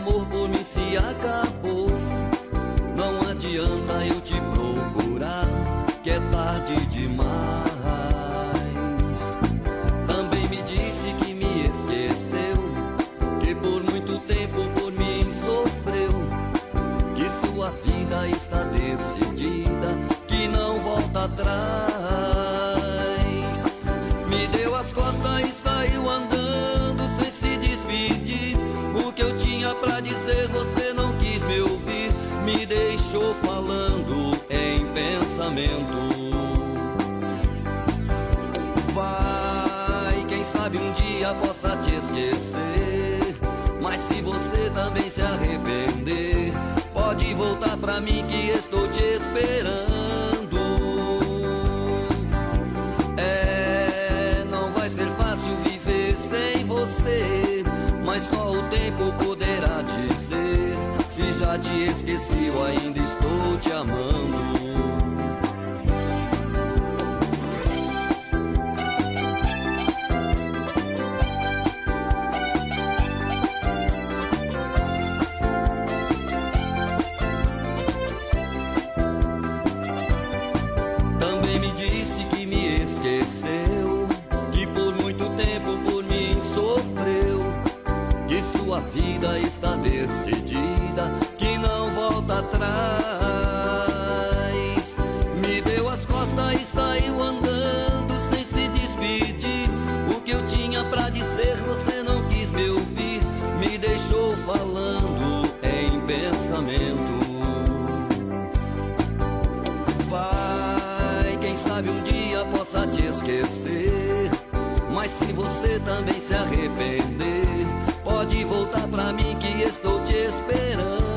amor por mim se acabou. Não adianta eu te procurar, que é tarde demais. Também me disse que me esqueceu, que por muito tempo por mim sofreu, que sua vida está decidida, que não volta atrás. Me deu as costas e saiu andando sem se despedir. O que eu tinha pra dizer você não quis me ouvir, me deixou falando em pensamento. Vai, quem sabe um dia possa te esquecer, mas se você também se arrepender, pode voltar pra mim que estou te esperando. Não vai ser fácil viver sem você, mas só o tempo poderá dizer se já te esqueci ou ainda estou te amando. Também me disse que me esqueceu, que por muito tempo por mim sofreu, que sua vida está decidida, que não volta atrás. Me deu as costas e saiu andando sem se despedir. O que eu tinha pra dizer você não quis me ouvir, me deixou falando em pensamento. Vai, quem sabe um dia possa te esquecer, mas se você também se arrepender, pode voltar pra mim que estou te esperando.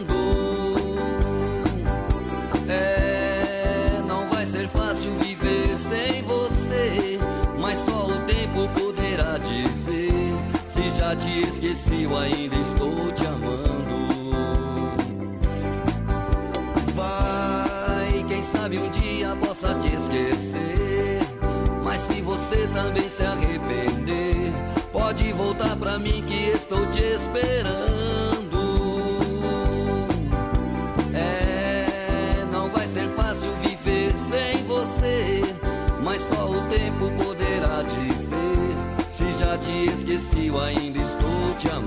Não vai ser fácil viver sem você, mas só o tempo poderá dizer se já te esqueci ou ainda estou te amando. Vai, quem sabe um dia possa te esquecer, mas se você também se arrepender, pode voltar pra mim que estou te esperando. Não vai ser fácil viver sem você, mas só o tempo poderá dizer se já te esqueci ou ainda estou te amando.